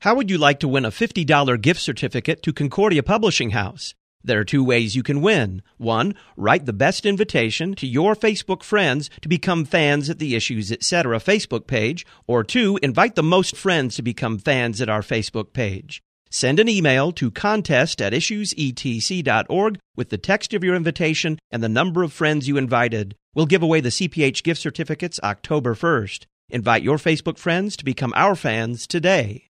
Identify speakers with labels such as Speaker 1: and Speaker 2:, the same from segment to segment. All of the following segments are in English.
Speaker 1: How would you like to win a $50 gift certificate to Concordia Publishing House? There are two ways you can win. One, write the best invitation to your Facebook friends to become fans at the Issues Etc. Facebook page. Or two, invite the most friends to become fans at our Facebook page. Send an email to contest@issuesetc.org with the text of your invitation and the number of friends you invited. We'll give away the CPH gift certificates October 1st. Invite your Facebook friends to become our fans today.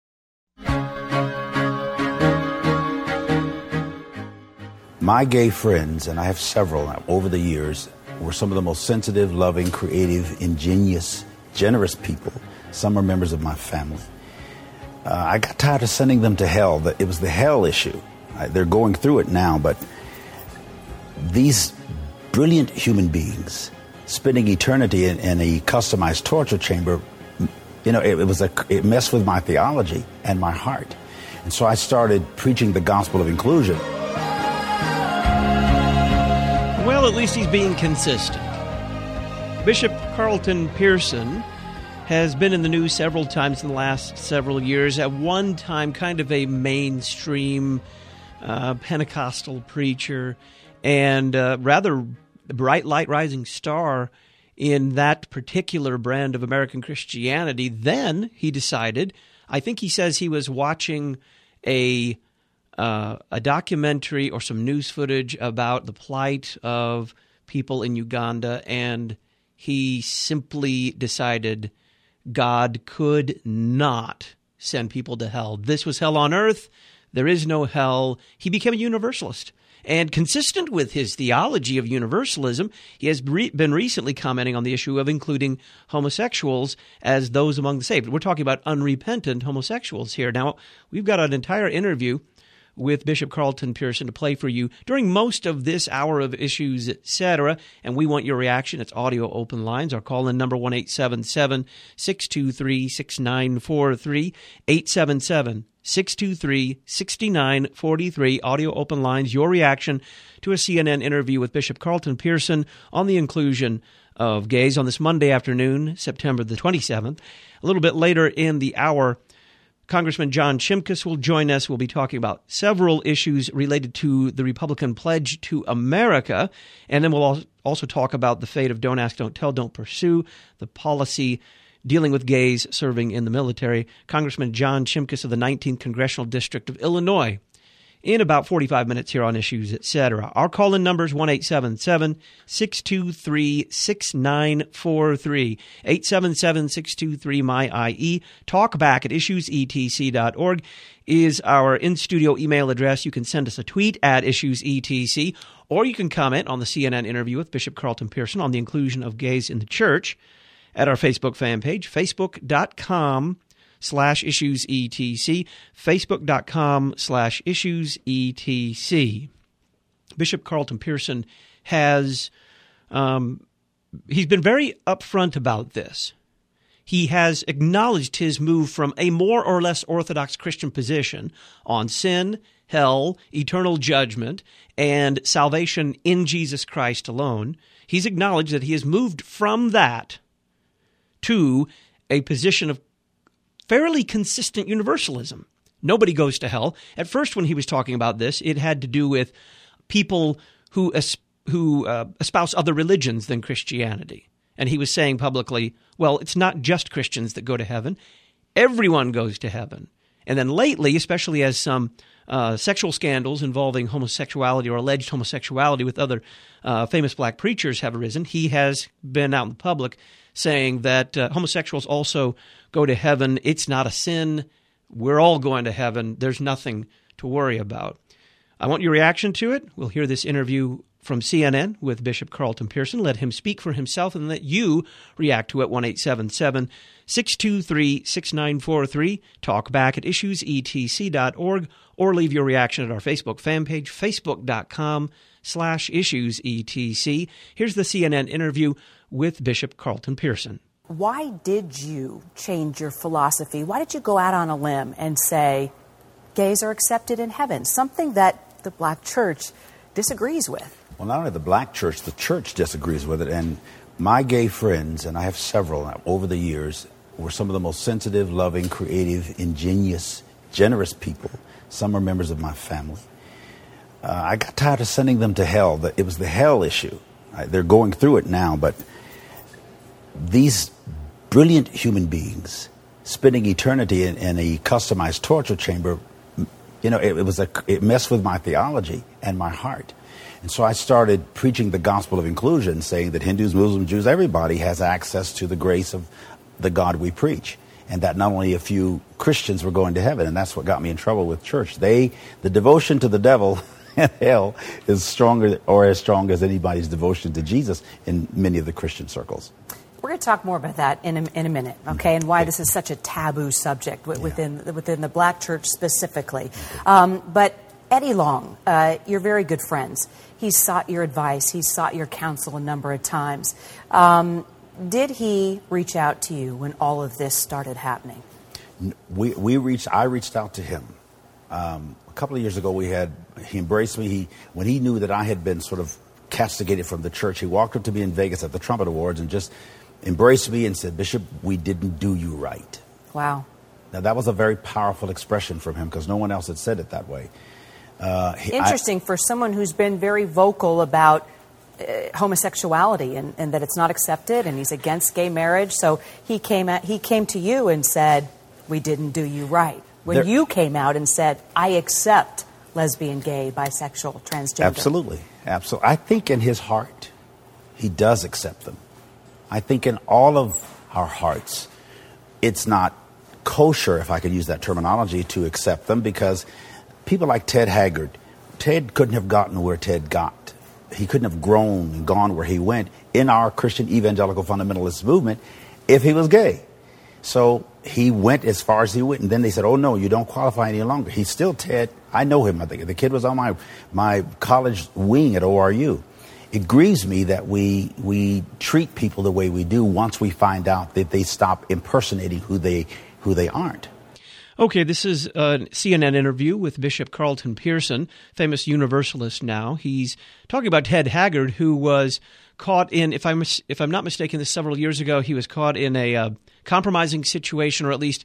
Speaker 2: My gay friends, and I have several over the years, were some of the most sensitive, loving, creative, ingenious, generous people. Some are members of my family. I got tired of sending them to hell. It was the hell issue. They're going through it now, but these brilliant human beings spending eternity in a customized torture chamber, it messed with my theology and my heart. And so I started preaching the gospel of inclusion.
Speaker 1: Well, at least he's being consistent. Bishop Carlton Pearson has been in the news several times in the last several years. At one time, kind of a mainstream Pentecostal preacher and rather bright light rising star in that particular brand of American Christianity. Then he decided, I think he says he was watching a documentary or some news footage about the plight of people in Uganda, and he simply decided God could not send people to hell. This was hell on earth. There is no hell. He became a universalist. And consistent with his theology of universalism, he has been recently commenting on the issue of including homosexuals as those among the saved. We're talking about unrepentant homosexuals here. Now, we've got an entire interview with Bishop Carlton Pearson to play for you during most of this hour of Issues, Etc., and we want your reaction. It's audio open lines. Our call-in number 1-877-623-6943, 877-623-6943, audio open lines, your reaction to a CNN interview with Bishop Carlton Pearson on the inclusion of gays on this Monday afternoon, September the 27th. A little bit later in the hour, Congressman John Shimkus will join us. We'll be talking about several issues related to the Republican pledge to America. And then we'll also talk about the fate of Don't Ask, Don't Tell, Don't Pursue, the policy dealing with gays serving in the military. Congressman John Shimkus of the 19th Congressional District of Illinois in about 45 minutes here on Issues, Etc. Our call-in number is 1-877-623-6943, 877-623-MY-IE. Talkback at issuesetc.org is our in-studio email address. You can send us a tweet at issuesetc, or you can comment on the CNN interview with Bishop Carlton Pearson on the inclusion of gays in the church at our Facebook fan page, facebook.com/issuesetc, facebook.com/issuesetc. Bishop Carlton Pearson has, he's been very upfront about this. He has acknowledged his move from a more or less orthodox Christian position on sin, hell, eternal judgment, and salvation in Jesus Christ alone. He's acknowledged that he has moved from that to a position of fairly consistent universalism. Nobody goes to hell. At first, when he was talking about this, it had to do with people who espouse other religions than Christianity. And he was saying publicly, well, it's not just Christians that go to heaven. Everyone goes to heaven. And then lately, especially as some sexual scandals involving homosexuality or alleged homosexuality with other famous black preachers have arisen, he has been out in the public saying that homosexuals also go to heaven. It's not a sin. We're all going to heaven. There's nothing to worry about. I want your reaction to it. We'll hear this interview from CNN with Bishop Carlton Pearson. Let him speak for himself and let you react to it. 1-877-623-6943. Talk back at issuesetc.org or leave your reaction at our Facebook fan page, facebook.com/issuesetc. Here's the CNN interview with Bishop Carlton Pearson.
Speaker 3: Why did you change your philosophy? Why did you go out on a limb and say gays are accepted in heaven, something that the black church disagrees with?
Speaker 2: Well, not only the black church, the church disagrees with it. And my gay friends, and I have several over the years, were some of the most sensitive, loving, creative, ingenious, generous people. Some are members of my family. I got tired of sending them to hell. It was the hell issue. They're going through it now, but these brilliant human beings spending eternity in a customized torture chamber, it messed with my theology and my heart. And so I started preaching the gospel of inclusion, saying that Hindus, Muslims, Jews, everybody has access to the grace of the God we preach. And that not only a few Christians were going to heaven, and that's what got me in trouble with church. The devotion to the devil and hell is stronger or as strong as anybody's devotion to Jesus in many of the Christian circles.
Speaker 3: We're going to talk more about that in a minute, okay, and why this is such a taboo subject within the black church specifically. But Eddie Long, you're very good friends. He's sought your advice. He's sought your counsel a number of times. Did he reach out to you when all of this started happening?
Speaker 2: I reached out to him. A couple of years ago, he embraced me. When he knew that I had been sort of castigated from the church, he walked up to me in Vegas at the Trumpet Awards and just embraced me and said, "Bishop, we didn't do you right."
Speaker 3: Wow.
Speaker 2: Now, that was a very powerful expression from him because no one else had said it that way.
Speaker 3: Interesting for someone who's been very vocal about homosexuality and that it's not accepted, and he's against gay marriage. So he came to you and said, "We didn't do you right." When you came out and said, "I accept lesbian, gay, bisexual, transgender."
Speaker 2: Absolutely. I think in his heart, he does accept them. I think in all of our hearts, it's not kosher, if I could use that terminology, to accept them because people like Ted Haggard, Ted couldn't have gotten where Ted got. He couldn't have grown and gone where he went in our Christian evangelical fundamentalist movement if he was gay. So he went as far as he went, and then they said, "Oh no, you don't qualify any longer." He's still Ted. I know him. I think the kid was on my college wing at ORU. It grieves me that we treat people the way we do once we find out that they stop impersonating who they aren't.
Speaker 1: Okay, this is a CNN interview with Bishop Carlton Pearson, famous Universalist now. He's talking about Ted Haggard, who was caught in, if I'm not mistaken, this several years ago, he was caught in a compromising situation, or at least,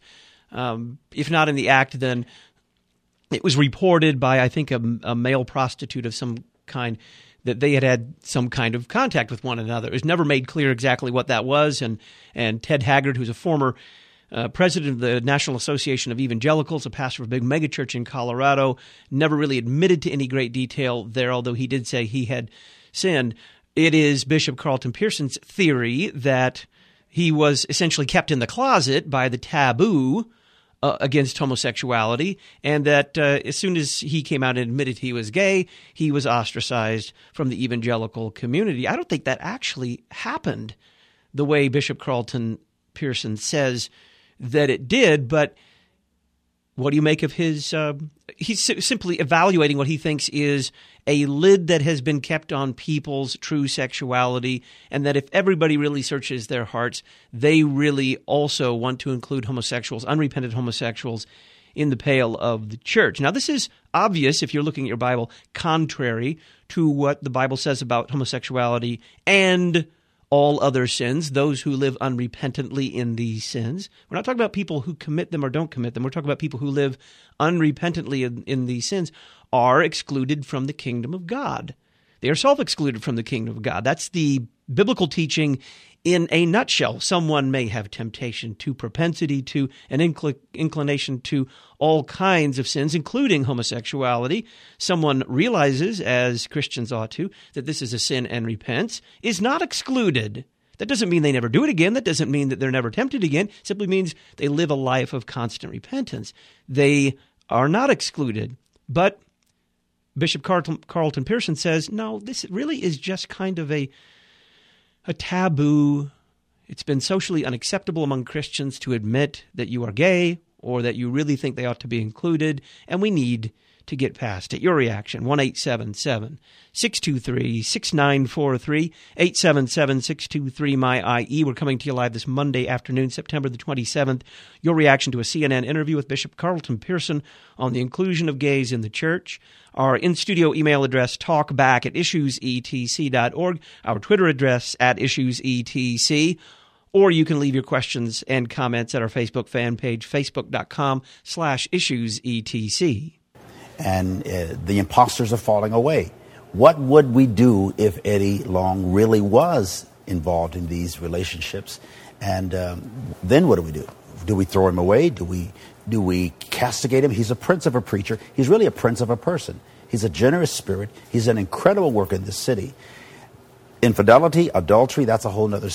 Speaker 1: if not in the act, then it was reported by, I think, a male prostitute of some kind that they had some kind of contact with one another. It was never made clear exactly what that was, and Ted Haggard, who's a former president of the National Association of Evangelicals, a pastor of a big megachurch in Colorado, never really admitted to any great detail there, although he did say he had sinned. It is Bishop Carlton Pearson's theory that he was essentially kept in the closet by the taboo against homosexuality, and that as soon as he came out and admitted he was gay, he was ostracized from the evangelical community. I don't think that actually happened the way Bishop Carlton Pearson says that it did, but what do you make of his he's simply evaluating what he thinks is a lid that has been kept on people's true sexuality, and that if everybody really searches their hearts, they really also want to include homosexuals, unrepentant homosexuals, in the pale of the church. Now, this is obvious, if you're looking at your Bible, contrary to what the Bible says about homosexuality and all other sins, those who live unrepentantly in these sins. We're not talking about people who commit them or don't commit them. We're talking about people who live unrepentantly in these sins are excluded from the kingdom of God. They are self-excluded from the kingdom of God. That's the biblical teaching in a nutshell. Someone may have temptation to, propensity to, an inclination to all kinds of sins, including homosexuality. Someone realizes, as Christians ought to, that this is a sin and repents, is not excluded. That doesn't mean they never do it again. That doesn't mean that they're never tempted again. It simply means they live a life of constant repentance. They are not excluded. But Bishop Carlton Pearson says, no, this really is just kind of a taboo. It's been socially unacceptable among Christians to admit that you are gay or that you really think they ought to be included, and we need to get past it. Your reaction, 1-877-623-6943, 877-623-MY-IE. We're coming to you live this Monday afternoon, September the 27th. Your reaction to a CNN interview with Bishop Carlton Pearson on the inclusion of gays in the church. Our in-studio email address, talkback@issuesetc.org. Our Twitter address, @issuesetc. or you can leave your questions and comments at our Facebook fan page, facebook.com/issuesetc.
Speaker 2: And the imposters are falling away. What would we do if Eddie Long really was involved in these relationships? And then what do? Do we throw him away? Do we castigate him? He's a prince of a preacher. He's really a prince of a person. He's a generous spirit. He's an incredible work in this city. Infidelity, adultery, that's a whole other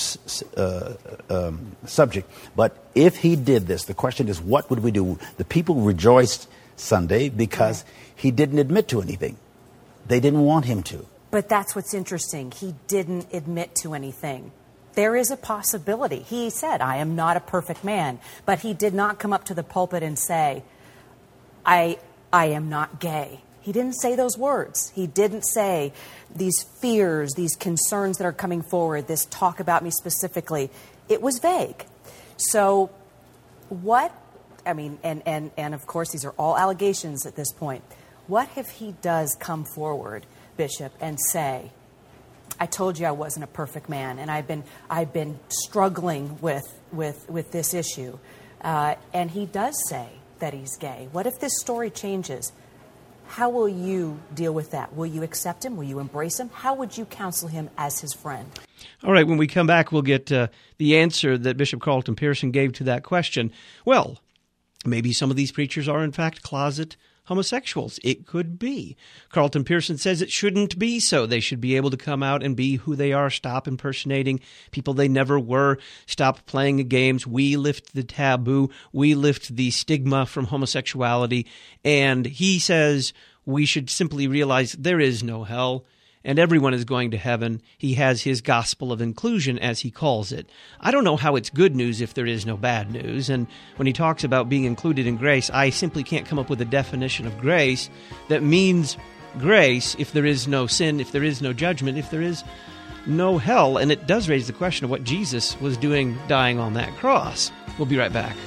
Speaker 2: subject. But if he did this, the question is, what would we do? The people rejoiced Sunday because he didn't admit to anything. They didn't want him to.
Speaker 3: But that's what's interesting. He didn't admit to anything. There is a possibility. He said, I am not a perfect man. But he did not come up to the pulpit and say, I am not gay. He didn't say those words. He didn't say these fears, these concerns that are coming forward, this talk about me specifically. It was vague. So what, I mean, and of course, these are all allegations at this point. What if he does come forward, Bishop, and say, I told you I wasn't a perfect man, and I've been struggling with this issue, and he does say that he's gay. What if this story changes? How will you deal with that? Will you accept him? Will you embrace him? How would you counsel him as his friend?
Speaker 1: All right, when we come back, we'll get the answer that Bishop Carlton Pearson gave to that question. Well, maybe some of these preachers are, in fact, closet homosexuals. It could be. Carlton Pearson says it shouldn't be so. They should be able to come out and be who they are, stop impersonating people they never were, stop playing the games. We lift the taboo. We lift the stigma from homosexuality. And he says we should simply realize there is no hell and everyone is going to heaven. He has his gospel of inclusion, as he calls it. I don't know how it's good news if there is no bad news. And when he talks about being included in grace, I simply can't come up with a definition of grace that means grace if there is no sin, if there is no judgment, if there is no hell. And it does raise the question of what Jesus was doing dying on that cross. We'll be right back.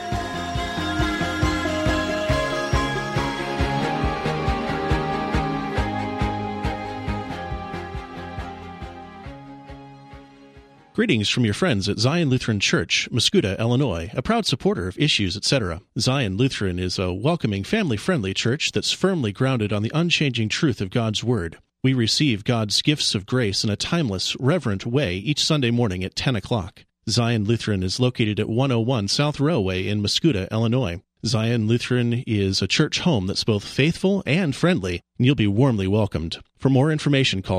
Speaker 4: Greetings from your friends at Zion Lutheran Church, Muscuda, Illinois, a proud supporter of Issues, etc. Zion Lutheran is a welcoming, family-friendly church that's firmly grounded on the unchanging truth of God's Word. We receive God's gifts of grace in a timeless, reverent way each Sunday morning at 10 o'clock. Zion Lutheran is located at 101 South Railway in Muscuda, Illinois. Zion Lutheran is a church home that's both faithful and friendly, and you'll be warmly welcomed. For more information, call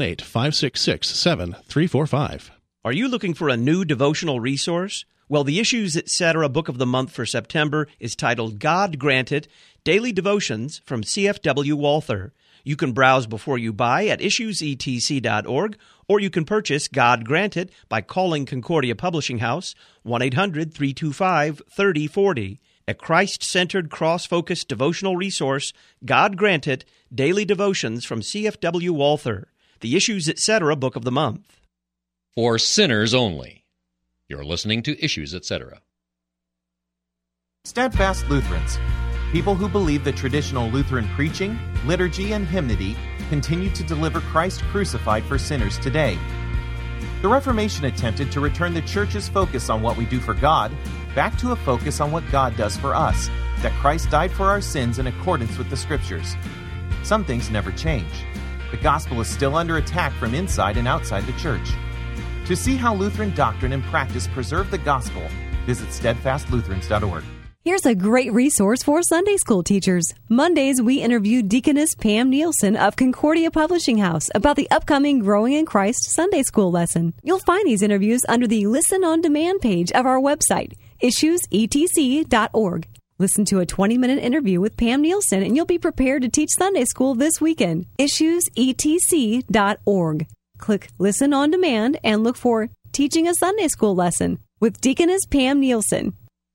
Speaker 4: 618-566-7345.
Speaker 1: Are you looking for a new devotional resource? Well, the Issues, Etc. Book of the Month for September is titled God Granted, Daily Devotions from C.F.W. Walther. You can browse before you buy at issuesetc.org, or you can purchase God Granted by calling Concordia Publishing House, 1-800-325-3040. A Christ-centered, cross-focused devotional resource, God Granted, Daily Devotions from C.F.W. Walther. The Issues, Etc. Book of the Month.
Speaker 5: For sinners only. You're listening to Issues, etc.
Speaker 6: Steadfast Lutherans, people who believe that traditional Lutheran preaching, liturgy, and hymnody continue to deliver Christ crucified for sinners today. The Reformation attempted to return the Church's focus on what we do for God back to a focus on what God does for us, that Christ died for our sins in accordance with the Scriptures. Some things never change. The gospel is still under attack from inside and outside the Church. To see how Lutheran doctrine and practice preserve the gospel, visit steadfastlutherans.org.
Speaker 7: Here's a great resource for Sunday school teachers. Mondays, we interview Deaconess Pam Nielsen of Concordia Publishing House about the upcoming Growing in Christ Sunday school lesson. You'll find these interviews under the Listen on Demand page of our website, issuesetc.org. Listen to a 20-minute interview with Pam Nielsen, and you'll be prepared to teach Sunday school this weekend. issuesetc.org. Click Listen on Demand and look for Teaching a Sunday School Lesson with Deaconess Pam Nielsen.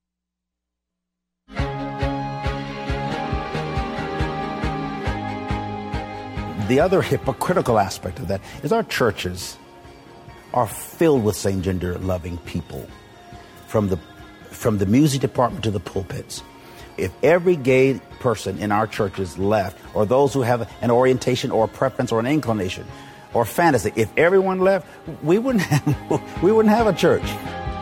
Speaker 2: The other hypocritical aspect of that is our churches are filled with same-gender loving people, from the music department to the pulpits. If every gay person in our churches left, or those who have an orientation or a preference or an inclination or fantasy, if everyone left, we wouldn't have a church.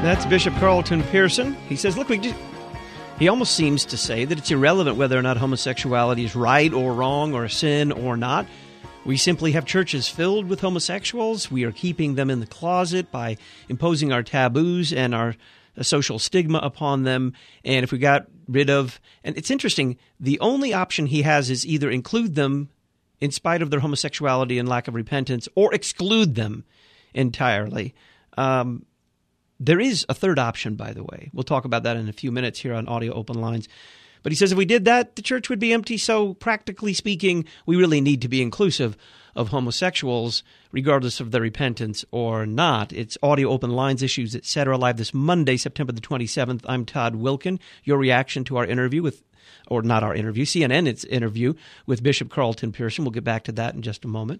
Speaker 1: That's Bishop Carlton Pearson. He says, look, he almost seems to say that it's irrelevant whether or not homosexuality is right or wrong or a sin or not. We simply have churches filled with homosexuals. We are keeping them in the closet by imposing our taboos and our social stigma upon them. And if we got rid of, and it's interesting, the only option he has is either include them in spite of their homosexuality and lack of repentance, or exclude them entirely. There is a third option, by the way. We'll talk about that in a few minutes here on Audio Open Lines. But he says if we did that, the church would be empty. So practically speaking, we really need to be inclusive of homosexuals, regardless of their repentance or not. It's Audio Open Lines, Issues, etc. live this Monday, September the 27th. I'm Todd Wilken. Your reaction to our interview with, or not our interview, CNN's interview with Bishop Carlton Pearson. We'll get back to that in just a moment.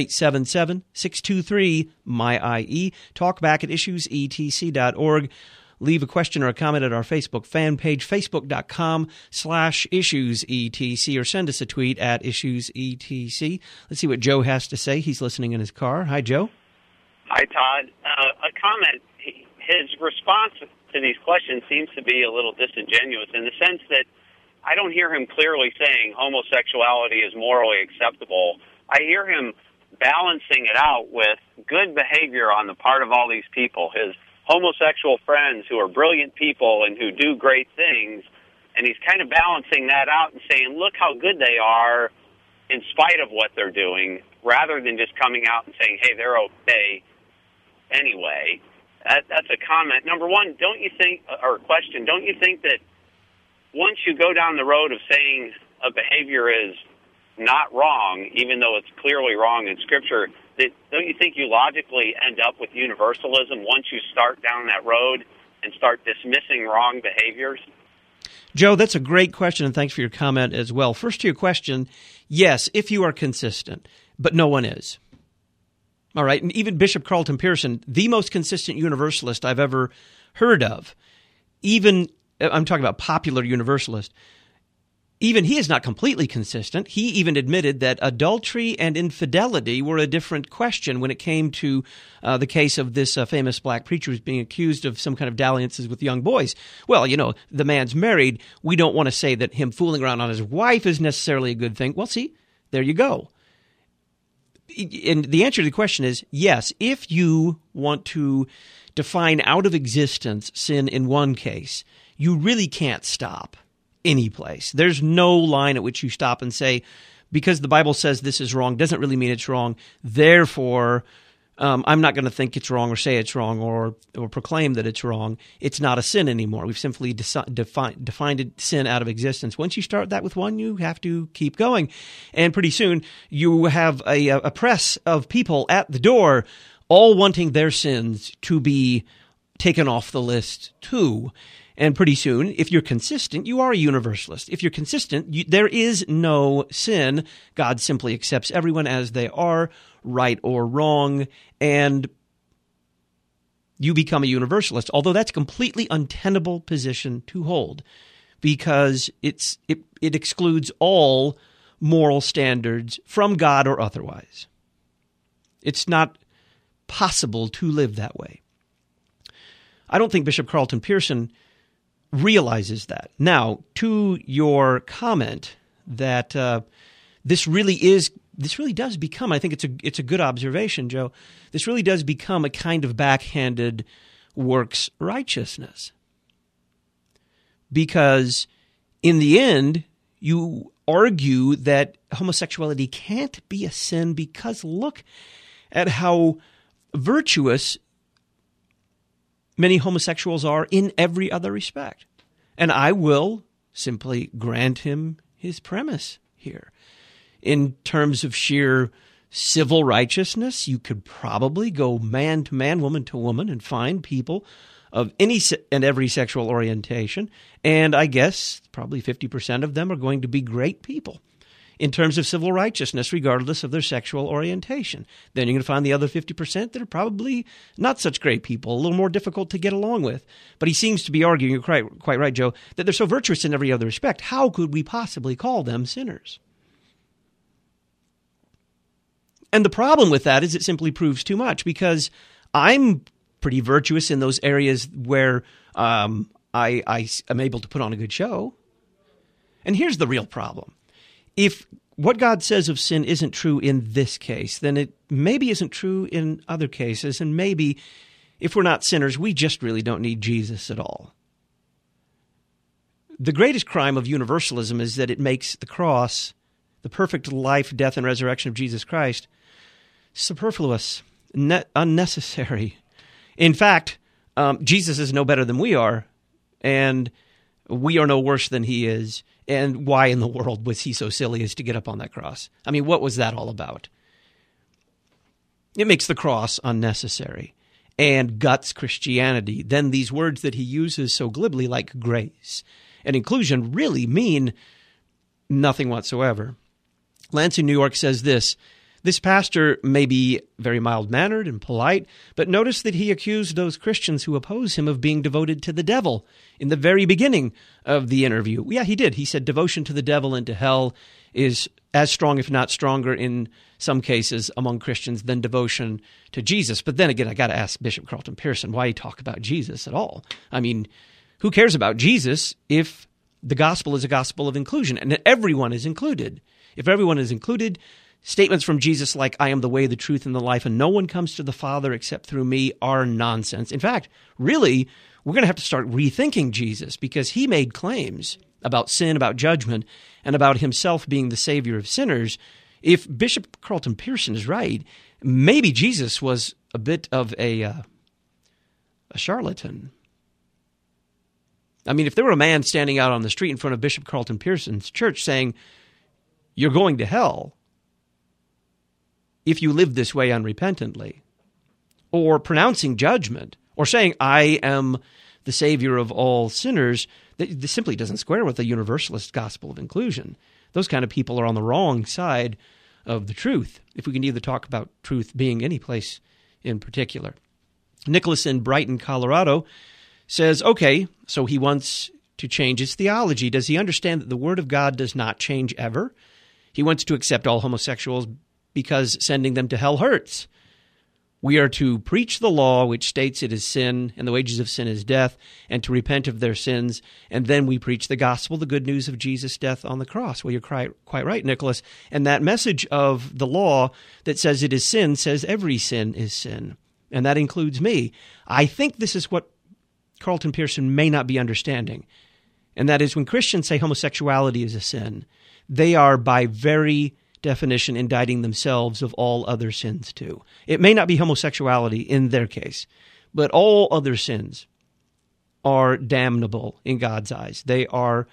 Speaker 1: 1-877-623-MY-IE. Talk back at issuesetc.org. Leave a question or a comment at our Facebook fan page, facebook.com/issuesetc, or send us a tweet at issuesetc. Let's see what Joe has to say. He's listening in his car. Hi, Joe.
Speaker 8: Hi, Todd. A comment. His response to these questions seems to be a little disingenuous in the sense that I don't hear him clearly saying homosexuality is morally acceptable. I hear him balancing it out with good behavior on the part of all these people, his homosexual friends who are brilliant people and who do great things, and he's kind of balancing that out and saying, look how good they are in spite of what they're doing, rather than just coming out and saying, hey, they're okay anyway. That's a comment. Number one, don't you think that once you go down the road of saying a behavior is not wrong, even though it's clearly wrong in Scripture, don't you think you logically end up with universalism once you start down that road and start dismissing wrong behaviors?
Speaker 1: Joe, that's a great question, and thanks for your comment as well. First to your question, yes, if you are consistent, but no one is. All right, and even Bishop Carlton Pearson, the most consistent universalist I've ever heard of, even, I'm talking about popular universalist, even he is not completely consistent. He even admitted that adultery and infidelity were a different question when it came to the case of this famous black preacher who's being accused of some kind of dalliances with young boys. Well, you know, the man's married. We don't want to say that him fooling around on his wife is necessarily a good thing. Well, see, there you go. And the answer to the question is yes, if you want to define out of existence sin in one case, you really can't stop any place. There's no line at which you stop and say, because the Bible says this is wrong, doesn't really mean it's wrong. Therefore, I'm not going to think it's wrong or say it's wrong or proclaim that it's wrong. It's not a sin anymore. We've simply defined sin out of existence. Once you start that with one, you have to keep going. And pretty soon, you have a press of people at the door all wanting their sins to be taken off the list too. And pretty soon, if you're consistent, you are a universalist. If you're consistent, there is no sin. God simply accepts everyone as they are, right or wrong, and you become a universalist. Although that's a completely untenable position to hold because it excludes all moral standards from God or otherwise. It's not possible to live that way. I don't think Bishop Carlton Pearson realizes that. Now, to your comment that this really does become, I think it's a good observation, Joe, this really does become a kind of backhanded works righteousness. Because in the end, you argue that homosexuality can't be a sin because look at how virtuous many homosexuals are in every other respect. And I will simply grant him his premise here. In terms of sheer civil righteousness, you could probably go man to man, woman to woman, and find people of any and every sexual orientation. And I guess probably 50% of them are going to be great people in terms of civil righteousness, regardless of their sexual orientation. Then you're going to find the other 50% that are probably not such great people, a little more difficult to get along with. But he seems to be arguing, you're quite right, Joe, that they're so virtuous in every other respect. How could we possibly call them sinners? And the problem with that is it simply proves too much, because I'm pretty virtuous in those areas where I am able to put on a good show. And here's the real problem. If what God says of sin isn't true in this case, then it maybe isn't true in other cases. And maybe if we're not sinners, we just really don't need Jesus at all. The greatest crime of universalism is that it makes the cross, the perfect life, death, and resurrection of Jesus Christ, superfluous, unnecessary. In fact, Jesus is no better than we are, and we are no worse than he is. And why in the world was he so silly as to get up on that cross? I mean, what was that all about? It makes the cross unnecessary and guts Christianity. Then these words that he uses so glibly, like grace and inclusion, really mean nothing whatsoever. Lansing, New York says this pastor may be very mild-mannered and polite, but notice that he accused those Christians who oppose him of being devoted to the devil in the very beginning of the interview. Yeah, he did. He said devotion to the devil and to hell is as strong, if not stronger, in some cases among Christians than devotion to Jesus. But then again, I got to ask Bishop Carlton Pearson why he talk about Jesus at all. I mean, who cares about Jesus if the gospel is a gospel of inclusion and everyone is included? If everyone is included, statements from Jesus like, I am the way, the truth, and the life, and no one comes to the Father except through me are nonsense. In fact, really, we're going to have to start rethinking Jesus because he made claims about sin, about judgment, and about himself being the Savior of sinners. If Bishop Carlton Pearson is right, maybe Jesus was a bit of a charlatan. I mean, if there were a man standing out on the street in front of Bishop Carlton Pearson's church saying, you're going to hell if you live this way unrepentantly, or pronouncing judgment, or saying, I am the Savior of all sinners, this simply doesn't square with the universalist gospel of inclusion. Those kind of people are on the wrong side of the truth, if we can either talk about truth being any place in particular. Nicholas in Brighton, Colorado, says, okay, so he wants to change his theology. Does he understand that the Word of God does not change ever? He wants to accept all homosexuals because sending them to hell hurts. We are to preach the law, which states it is sin, and the wages of sin is death, and to repent of their sins, and then we preach the gospel, the good news of Jesus' death on the cross. Well, you're quite right, Nicholas. And that message of the law that says it is sin says every sin is sin, and that includes me. I think this is what Carlton Pearson may not be understanding, and that is when Christians say homosexuality is a sin, they are by very definition indicting themselves of all other sins too. It may not be homosexuality in their case, but all other sins are damnable in God's eyes. They are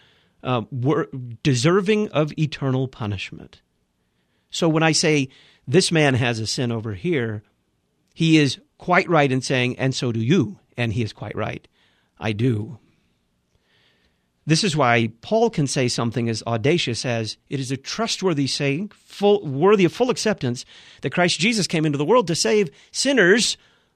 Speaker 1: deserving of eternal punishment. So when I say this man has a sin over here, he is quite right in saying, and so do you. And he is quite right. I do. This is why Paul can say something as audacious as, it is a trustworthy saying, worthy of full acceptance, that Christ Jesus came into the world to save sinners.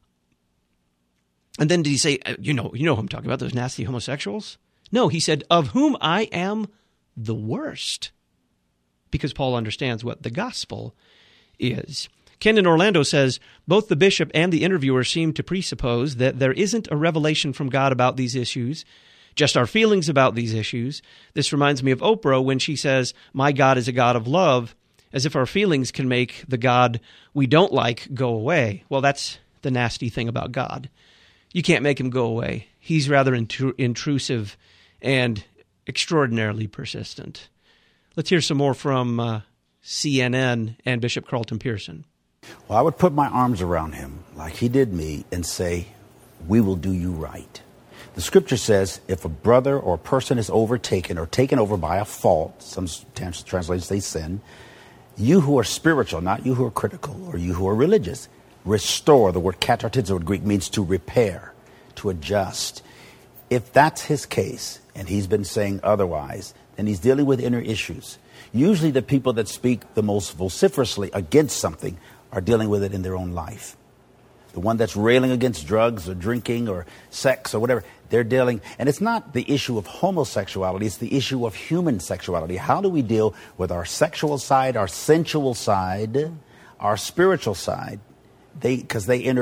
Speaker 1: And then did he say, you know who I'm talking about, those nasty homosexuals? No, he said, of whom I am the worst. Because Paul understands what the gospel is. Ken in Orlando says, both the bishop and the interviewer seem to presuppose that there isn't a revelation from God about these issues, just our feelings about these issues. This reminds me of Oprah when she says, my God is a God of love, as if our feelings can make the God we don't like go away. Well, that's the nasty thing about God. You can't make him go away. He's rather intrusive and extraordinarily persistent. Let's hear some more from CNN and Bishop Carlton Pearson.
Speaker 2: Well, I would put my arms around him like he did me and say, we will do you right. The scripture says if a brother or a person is overtaken or taken over by a fault, some translations say sin, you who are spiritual, not you who are critical or you who are religious, restore. The word katartizo in Greek means to repair, to adjust. If that's his case, and he's been saying otherwise, then he's dealing with inner issues. Usually the people that speak the most vociferously against something are dealing with it in their own life. The one that's railing against drugs or drinking or sex or whatever, they're dealing, and it's not the issue of homosexuality, it's the issue of human sexuality. How do we deal with our sexual side, our sensual side, our spiritual side? Because they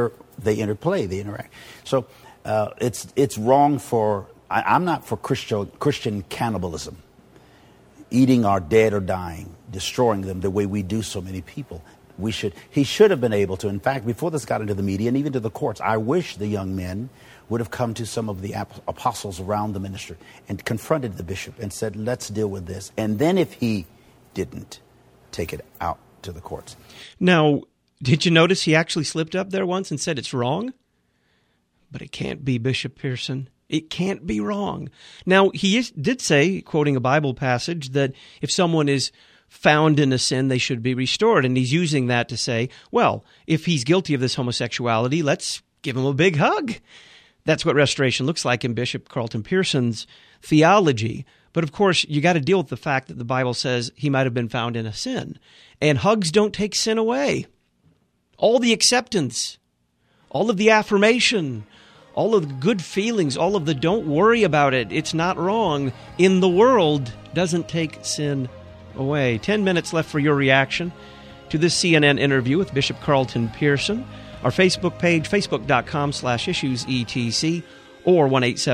Speaker 2: they interplay, they interact. So it's wrong for, I'm not for Christian cannibalism, eating our dead or dying, destroying them the way we do so many people. He should have been able to, in fact, before this got into the media and even to the courts, I wish the young men would have come to some of the apostles around the ministry and confronted the bishop and said, let's deal with this. And then if he didn't, take it out to the courts.
Speaker 1: Now, did you notice he actually slipped up there once and said it's wrong? But it can't be, Bishop Pearson. It can't be wrong. Now, he did say, quoting a Bible passage, that if someone is found in a sin, they should be restored. And he's using that to say, well, if he's guilty of this homosexuality, let's give him a big hug. That's what restoration looks like in Bishop Carlton Pearson's theology. But of course, you got to deal with the fact that the Bible says he might have been found in a sin. And hugs don't take sin away. All the acceptance, all of the affirmation, all of the good feelings, all of the don't worry about it, it's not wrong in the world doesn't take sin away. 10 minutes left for your reaction to this CNN interview with Bishop Carlton Pearson. Our Facebook page, facebook.com/issuesetc, or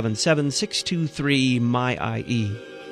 Speaker 1: 1-877-623-MY-IE.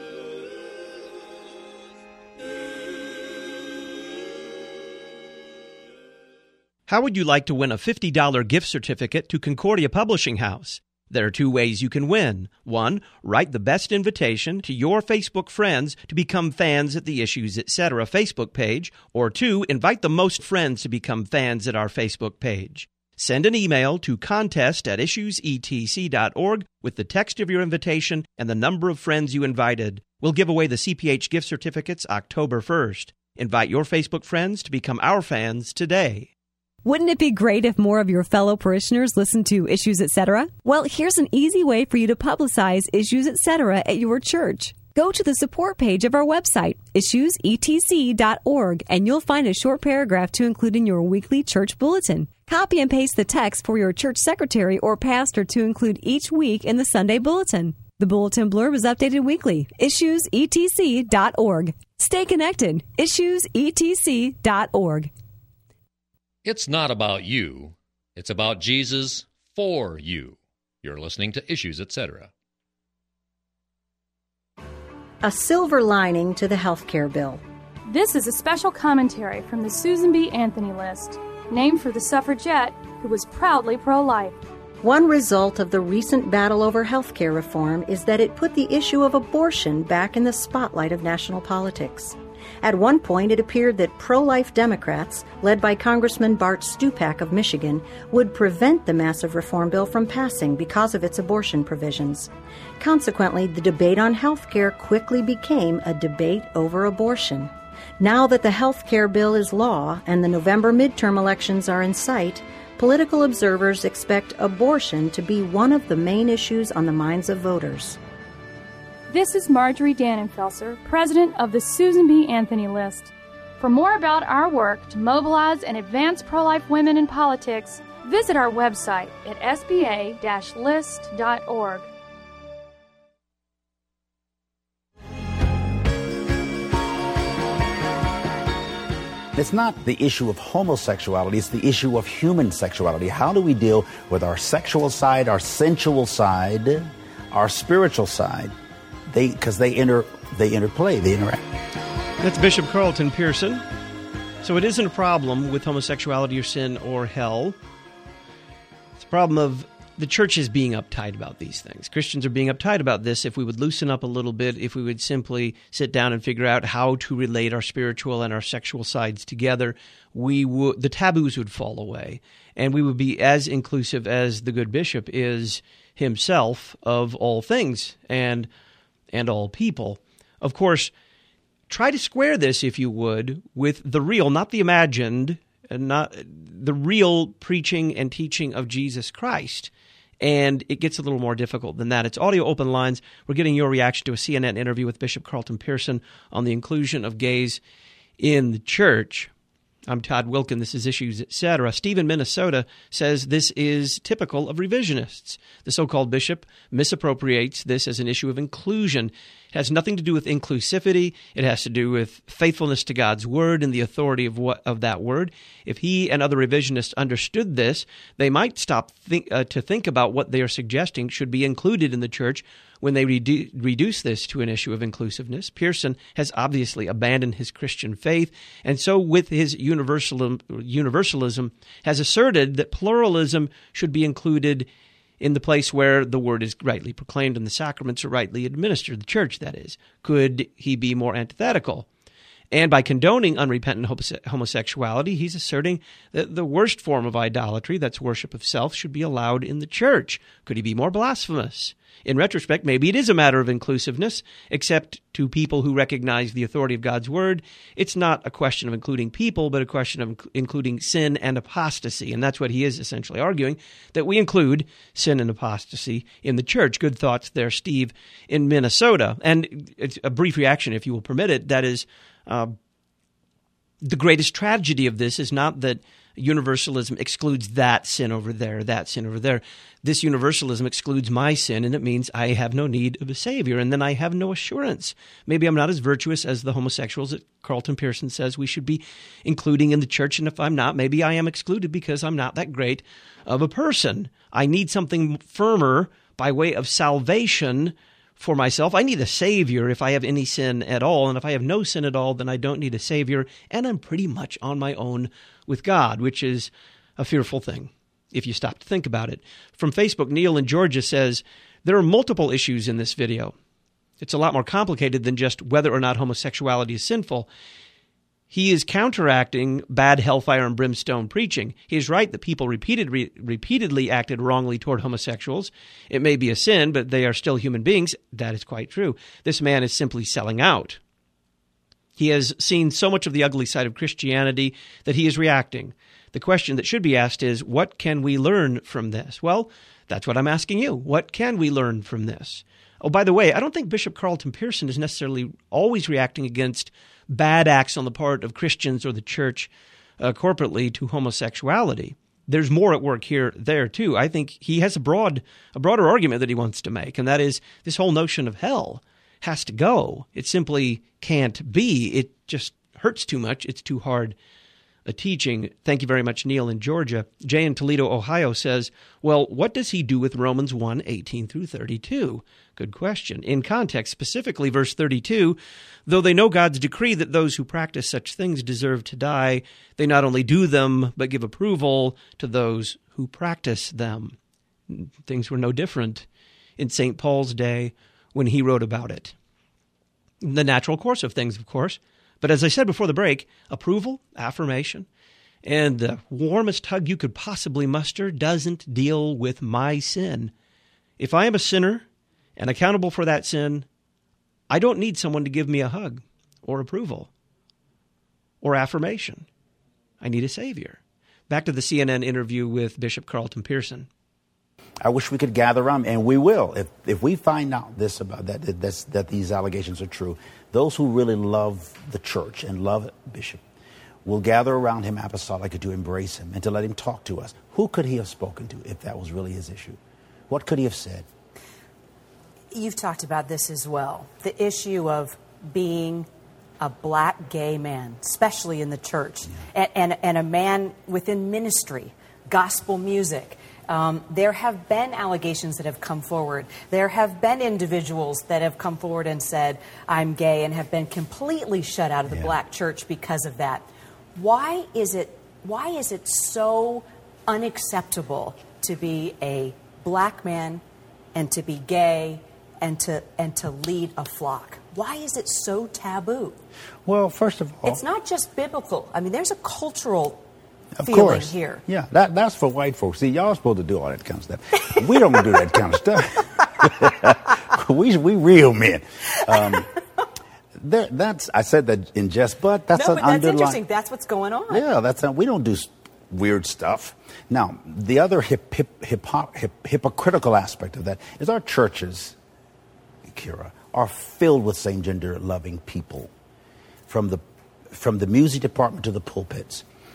Speaker 1: How would you like to win a $50 gift certificate to Concordia Publishing House? There are two ways you can win. One, write the best invitation to your Facebook friends to become fans at the Issues Etc. Facebook page, or two, invite the most friends to become fans at our Facebook page. Send an email to contest@issuesetc.org with the text of your invitation and the number of friends you invited. We'll give away the CPH gift certificates October 1st. Invite your Facebook friends to become our fans today.
Speaker 7: Wouldn't it be great if more of your fellow parishioners listened to Issues Etc.? Well, here's an easy way for you to publicize Issues Etc. at your church. Go to the support page of our website, issuesetc.org, and you'll find a short paragraph to include in your weekly church bulletin. Copy and paste the text for your church secretary or pastor to include each week in the Sunday bulletin. The bulletin blurb is updated weekly. issuesetc.org. Stay connected. issuesetc.org.
Speaker 5: It's not about you. It's about Jesus for you. You're listening to Issues Etc.
Speaker 9: A silver lining to the healthcare bill.
Speaker 10: This is a special commentary from the Susan B. Anthony list, named for the suffragette who was proudly pro-life.
Speaker 9: One result of the recent battle over healthcare reform is that it put the issue of abortion back in the spotlight of national politics. At one point, it appeared that pro-life Democrats, led by Congressman Bart Stupak of Michigan, would prevent the massive reform bill from passing because of its abortion provisions. Consequently, the debate on health care quickly became a debate over abortion. Now that the health care bill is law and the November midterm elections are in sight, political observers expect abortion to be one of the main issues on the minds of voters.
Speaker 10: This is Marjorie Dannenfelser, president of the Susan B. Anthony List. For more about our work to mobilize and advance pro-life women in politics, visit our website at sba-list.org.
Speaker 2: It's not the issue of homosexuality, it's the issue of human sexuality. How do we deal with our sexual side, our sensual side, our spiritual side? Because they interplay, they interact.
Speaker 1: That's Bishop Carlton Pearson. So it isn't a problem with homosexuality or sin or hell. It's a problem of the church is being uptight about these things. Christians are being uptight about this. If we would loosen up a little bit, if we would simply sit down and figure out how to relate our spiritual and our sexual sides together, the taboos would fall away, and we would be as inclusive as the good bishop is himself of all things and all people. Of course, try to square this, if you would, with the real, not the imagined, and not the real preaching and teaching of Jesus Christ. And it gets a little more difficult than that. It's Audio Open Lines. We're getting your reaction to a CNN interview with Bishop Carlton Pearson on the inclusion of gays in the church. I'm Todd Wilkin. This is Issues, Etc. Steve in Minnesota says this is typical of revisionists. The so-called bishop misappropriates this as an issue of inclusion. It has nothing to do with inclusivity. It has to do with faithfulness to God's word and the authority of that word. If he and other revisionists understood this, they might stop to think about what they are suggesting should be included in the church when they reduce this to an issue of inclusiveness. Pearson has obviously abandoned his Christian faith, and so with his universalism has asserted that pluralism should be included in the place where the word is rightly proclaimed and the sacraments are rightly administered, the church, that is. Could he be more antithetical? And by condoning unrepentant homosexuality, he's asserting that the worst form of idolatry, that's worship of self, should be allowed in the church. Could he be more blasphemous? In retrospect, maybe it is a matter of inclusiveness, except to people who recognize the authority of God's word. It's not a question of including people, but a question of including sin and apostasy. And that's what he is essentially arguing, that we include sin and apostasy in the church. Good thoughts there, Steve, in Minnesota. And it's a brief reaction, if you will permit it. That is, the greatest tragedy of this is not that universalism excludes that sin over there, that sin over there. This universalism excludes my sin, and it means I have no need of a Savior, and then I have no assurance. Maybe I'm not as virtuous as the homosexuals that Carlton Pearson says we should be including in the church, and if I'm not, maybe I am excluded because I'm not that great of a person. I need something firmer by way of salvation for myself. I need a Savior if I have any sin at all, and if I have no sin at all, then I don't need a Savior, and I'm pretty much on my own with God, which is a fearful thing if you stop to think about it. From Facebook, Neil in Georgia says, there are multiple issues in this video. It's a lot more complicated than just whether or not homosexuality is sinful. He is counteracting bad hellfire and brimstone preaching. He is right that people repeatedly acted wrongly toward homosexuals. It may be a sin, but they are still human beings. That is quite true. This man is simply selling out. He has seen so much of the ugly side of Christianity that he is reacting. The question that should be asked is, what can we learn from this? Well, that's what I'm asking you. What can we learn from this? Oh, by the way, I don't think Bishop Carlton Pearson is necessarily always reacting against bad acts on the part of Christians or the church corporately to homosexuality. There's more at work there too. I think he has a broader argument that he wants to make, and that is this whole notion of hell has to go. It simply can't be. It just hurts too much. It's too hard a teaching. Thank you very much, Neil in Georgia. Jay in Toledo, Ohio says, well, what does he do with Romans 1:18 through 32? Good question. In context, specifically verse 32, though they know God's decree that those who practice such things deserve to die, they not only do them, but give approval to those who practice them. Things were no different in St. Paul's day when he wrote about it. The natural course of things, of course. But as I said before the break, approval, affirmation, and the warmest hug you could possibly muster doesn't deal with my sin. If I am a sinner and accountable for that sin, I don't need someone to give me a hug or approval or affirmation. I need a Savior. Back to the CNN interview with Bishop Carlton Pearson.
Speaker 2: I wish we could gather around, and we will. If we find out this about that these allegations are true, those who really love the church and love Bishop will gather around him apostolically to embrace him and to let him talk to us. Who could he have spoken to if that was really his issue? What could he have said?
Speaker 3: You've talked about this as well, the issue of being a black gay man, especially in the church, and a man within ministry, gospel music. There have been allegations that have come forward. There have been individuals that have come forward and said, I'm gay, and have been completely shut out of the black church because of that. Why is it so unacceptable to be a black man and to be gay and to lead a flock? Why is it so taboo?
Speaker 2: Well, first of all,
Speaker 3: it's not just biblical. I mean, there's a cultural
Speaker 2: of
Speaker 3: feeling
Speaker 2: course.
Speaker 3: Here.
Speaker 2: Yeah, that's for white folks. See, y'all are supposed to do all that kind of stuff. We don't do that kind of stuff. we real men. I said that in jest, but that's an underlying.
Speaker 3: That's interesting. That's what's going on.
Speaker 2: Yeah, we don't do weird stuff. Now, the other hypocritical aspect of that is our churches, Kira, are filled with same-gender loving people, from the music department to the pulpits.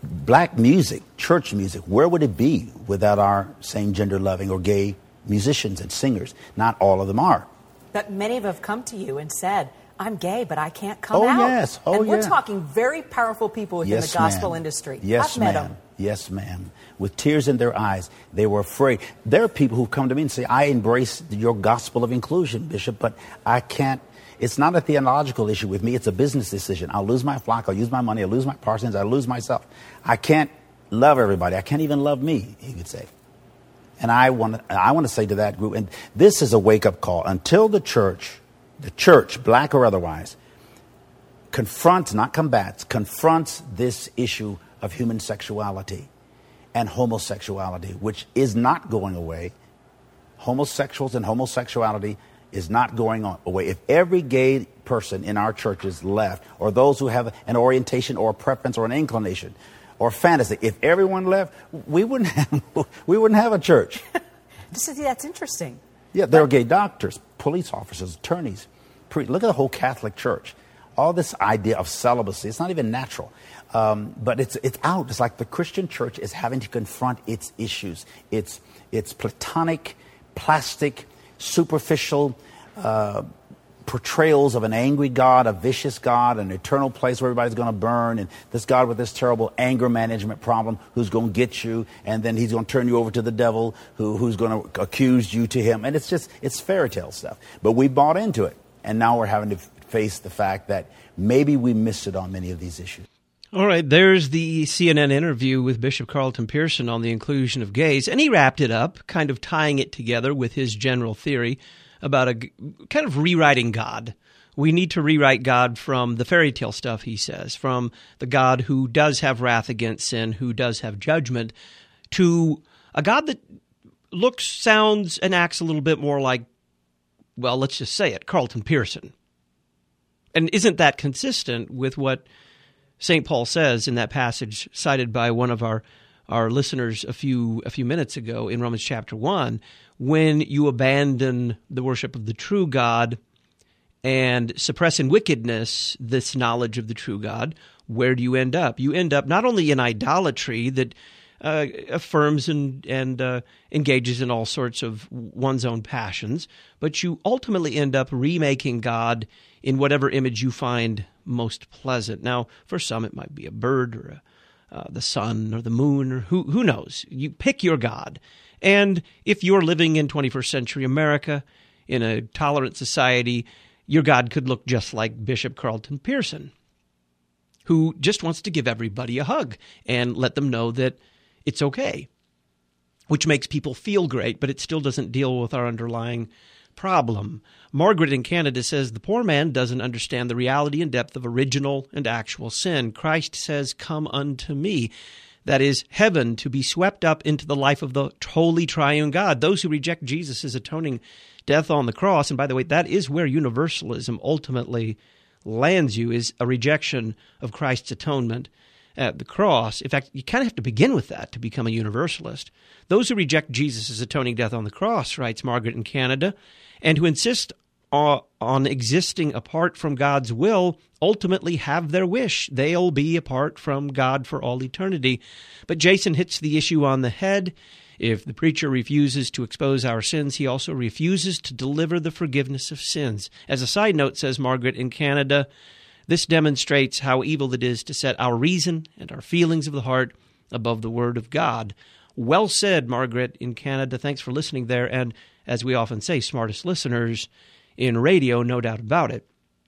Speaker 2: black music, church music, where would it be without our same-gender loving or gay musicians and singers? Not all of them are.
Speaker 3: But many of them have come to you and said, I'm gay, but I can't come out.
Speaker 2: Yes.
Speaker 3: And we're talking very powerful people within the gospel industry.
Speaker 2: Yes,
Speaker 3: I've met
Speaker 2: ma'am.
Speaker 3: them.
Speaker 2: Yes, ma'am. With tears in their eyes, they were afraid. There are people who come to me and say, I embrace your gospel of inclusion, Bishop, but I can't. It's not a theological issue with me. It's a business decision. I'll lose my flock. I'll use my money. I'll lose my parsons. I'll lose myself. I can't love everybody. I can't even love me, he could say. And I want to say to that group, and this is a wake-up call. Until the church, black or otherwise, confronts, not combats, confronts this issue of human sexuality and homosexuality, which is not going away. Homosexuals and homosexuality is not going away. If every gay person in our churches left, or those who have an orientation or a preference or an inclination or fantasy, if everyone left, we wouldn't have a church.
Speaker 3: That's interesting.
Speaker 2: Yeah, there are gay doctors, police officers, attorneys. Look at the whole Catholic Church. All this idea of celibacy, it's not even natural. But it's out. It's like the Christian church is having to confront its issues. It's platonic, plastic, superficial portrayals of an angry God, a vicious God, an eternal place where everybody's going to burn, and this God with this terrible anger management problem who's going to get you, and then he's going to turn you over to the devil who's going to accuse you to him. And it's fairy tale stuff. But we bought into it, and now we're having to face the fact that maybe we missed it on many of these issues.
Speaker 1: All right, there's the CNN interview with Bishop Carlton Pearson on the inclusion of gays, and he wrapped it up, kind of tying it together with his general theory about a kind of rewriting God. We need to rewrite God from the fairy tale stuff, he says, from the God who does have wrath against sin, who does have judgment, to a God that looks, sounds, and acts a little bit more like, well, let's just say it, Carlton Pearson. And isn't that consistent with what St. Paul says in that passage cited by one of our listeners a few minutes ago in Romans chapter 1, when you abandon the worship of the true God and suppress in wickedness this knowledge of the true God, where do you end up? You end up not only in idolatry that affirms and engages in all sorts of one's own passions, but you ultimately end up remaking God in whatever image you find most pleasant. Now, for some, it might be a bird or the sun or the moon, or who knows. You pick your God. And if you're living in 21st century America, in a tolerant society, your God could look just like Bishop Carlton Pearson, who just wants to give everybody a hug and let them know that it's okay, which makes people feel great, but it still doesn't deal with our underlying problem. Margaret in Canada says, the poor man doesn't understand the reality and depth of original and actual sin. Christ says, come unto me. That is heaven, to be swept up into the life of the holy triune God. Those who reject Jesus' atoning death on the cross, and by the way, that is where universalism ultimately lands you, is a rejection of Christ's atonement at the cross. In fact, you kind of have to begin with that to become a universalist. Those who reject Jesus' atoning death on the cross, writes Margaret in Canada, and who insist on existing apart from God's will, ultimately have their wish. They'll be apart from God for all eternity. But Jason hits the issue on the head. If the preacher refuses to expose our sins, he also refuses to deliver the forgiveness of sins. As a side note, says Margaret in Canada, this demonstrates how evil it is to set our reason and our feelings of the heart above the Word of God. Well said, Margaret in Canada. Thanks for listening there. And as we often say, smartest listeners in radio, no doubt about it.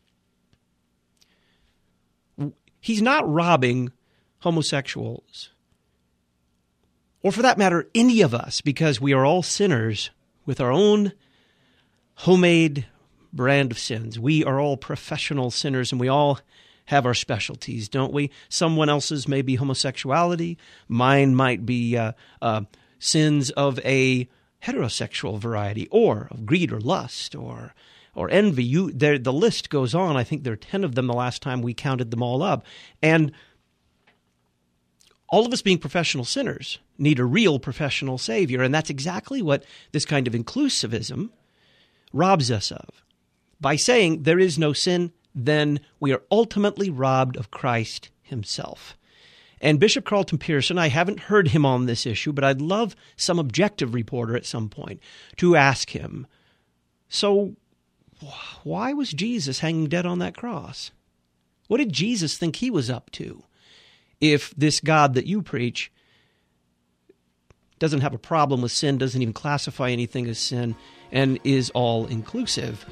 Speaker 1: He's not robbing homosexuals, or for that matter, any of us, because we are all sinners with our own homemade brand of sins. We are all professional sinners, and we all have our specialties, don't we? Someone else's may be homosexuality. Mine might be sins of a heterosexual variety, or of greed or lust, or envy. The list goes on. I think there are 10 of them the last time we counted them all up. And all of us being professional sinners need a real professional Savior, and that's exactly what this kind of inclusivism robs us of. By saying there is no sin, then we are ultimately robbed of Christ himself. And Bishop Carlton Pearson, I haven't heard him on this issue, but I'd love some objective reporter at some point to ask him, so why was Jesus hanging dead on that cross? What did Jesus think he was up to if this God that you preach doesn't have a problem with sin, doesn't even classify anything as sin, and is all-inclusive?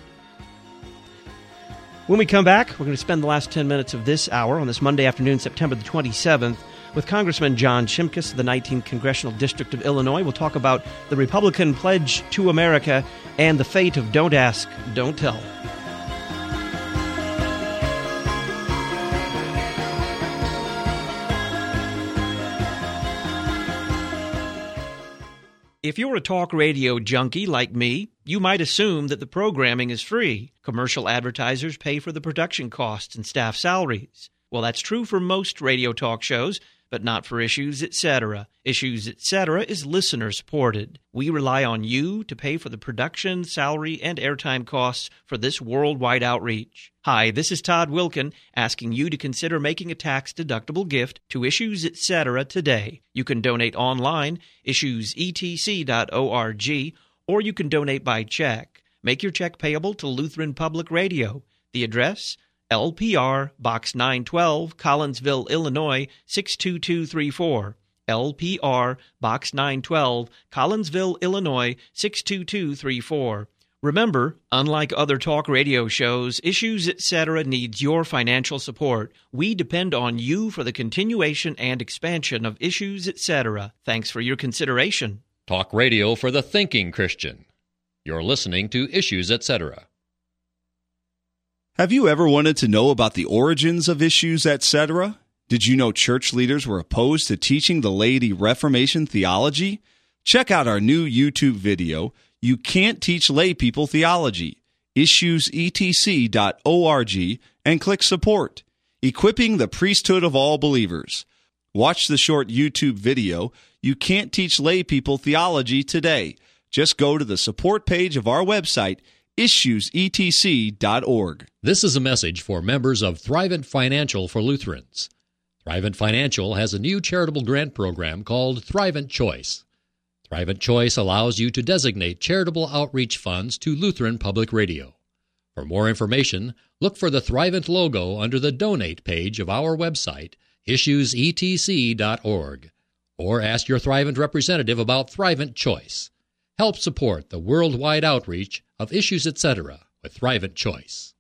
Speaker 1: When we come back, we're going to spend the last 10 minutes of this hour on this Monday afternoon, September the 27th, with Congressman John Shimkus of the 19th Congressional District of Illinois. We'll talk about the Republican Pledge to America and the fate of Don't Ask, Don't Tell. If you're a talk radio junkie like me, you might assume that the programming is free. Commercial advertisers pay for the production costs and staff salaries. Well, that's true for most radio talk shows, but not for Issues, Etc. Issues, Etc. is listener-supported. We rely on you to pay for the production, salary, and airtime costs for this worldwide outreach. Hi, this is Todd Wilkin, asking you to consider making a tax-deductible gift to Issues, Etc. today. You can donate online, issuesetc.org, or you can donate by check. Make your check payable to Lutheran Public Radio. The address? LPR, Box 912, Collinsville, Illinois, 62234. LPR, Box 912, Collinsville, Illinois, 62234. Remember, unlike other talk radio shows, Issues, Etc. needs your financial support. We depend on you for the continuation and expansion of Issues, Etc. Thanks for your consideration.
Speaker 5: Talk radio for the thinking Christian. You're listening to Issues, Etc.
Speaker 11: Have you ever wanted to know about the origins of Issues, Etc.? Did you know church leaders were opposed to teaching the laity Reformation theology? Check out our new YouTube video, You Can't Teach Lay People Theology, issuesetc.org, and click Support, Equipping the Priesthood of All Believers. Watch the short YouTube video, You Can't Teach Lay People Theology today. Just go to the support page of our website, issuesetc.org.
Speaker 5: This is a message for members of Thrivent Financial for Lutherans. Thrivent Financial has a new charitable grant program called Thrivent Choice. Thrivent Choice allows you to designate charitable outreach funds to Lutheran Public Radio. For more information, look for the Thrivent logo under the Donate page of our website, issuesetc.org, or ask your Thrivent representative about Thrivent Choice. Help support the worldwide outreach of Issues, Etc. with Thrivent Choice.